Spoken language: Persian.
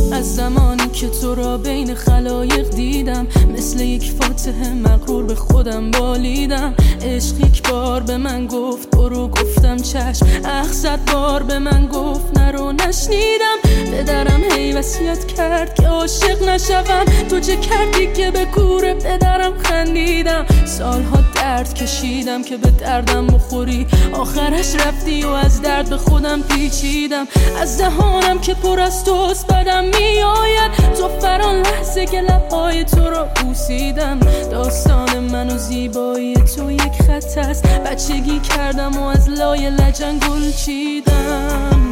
از زمانی که تو را بین خلایق دیدم، مثل یک فاتحه مغرور به خودم بالیدم. عشق یک بار به من گفت برو، گفتم چشم. 100 بار به من گفت نرو، نشنیدم. پدرم هی وصیت کرد که عاشق نشوم، تو چه کردی که به کور پدرم خندیدم. سالها درد کشیدم که به دردم بخوری، آخرش رفتی و از درد به خودم پیچیدم. از دهانم که پر از توست بدم میآید، تو فران لحظه که لبهای تو را بوسیدم. داستان من و زیبایی تو یک خط است، بچگی کردم و از لای لجن گل چیدم.